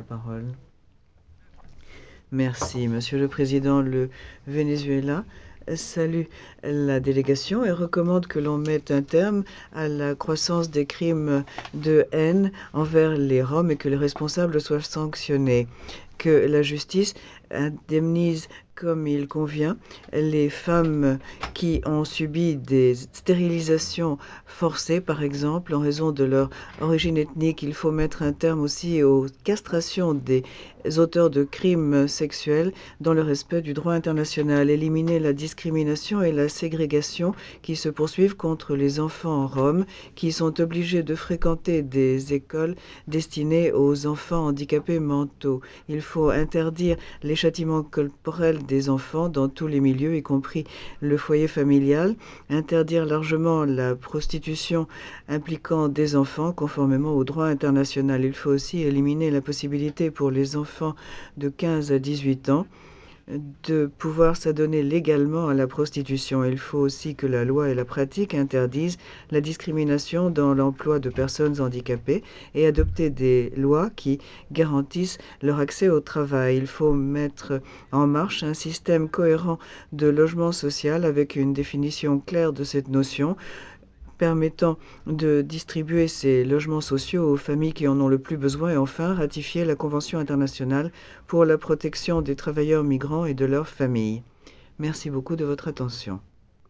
parole. Merci, Monsieur le Président. Le Venezuela salue la délégation et recommande que l'on mette un terme à la croissance des crimes de haine envers les Roms et que les responsables soient sanctionnés. Que la justice indemnise comme il convient les femmes qui ont subi des stérilisations forcées, par exemple, en raison de leur origine ethnique. Il faut mettre un terme aussi aux castrations des auteurs de crimes sexuels dans le respect du droit international, éliminer la discrimination et la ségrégation qui se poursuivent contre les enfants roms qui sont obligés de fréquenter des écoles destinées aux enfants handicapés mentaux. Il faut interdire les châtiments corporels des enfants dans tous les milieux, y compris le foyer familial, interdire largement la prostitution impliquant des enfants conformément au droit international. Il faut aussi éliminer la possibilité pour les enfants de 15 à 18 ans de pouvoir s'adonner légalement à la prostitution. Il faut aussi que la loi et la pratique interdisent la discrimination dans l'emploi de personnes handicapées et adopter des lois qui garantissent leur accès au travail. Il faut mettre en marche un système cohérent de logement social avec une définition claire de cette notion permettant de distribuer ces logements sociaux aux familles qui en ont le plus besoin et enfin ratifier la Convention internationale pour la protection des travailleurs migrants et de leurs familles. Merci beaucoup de votre attention.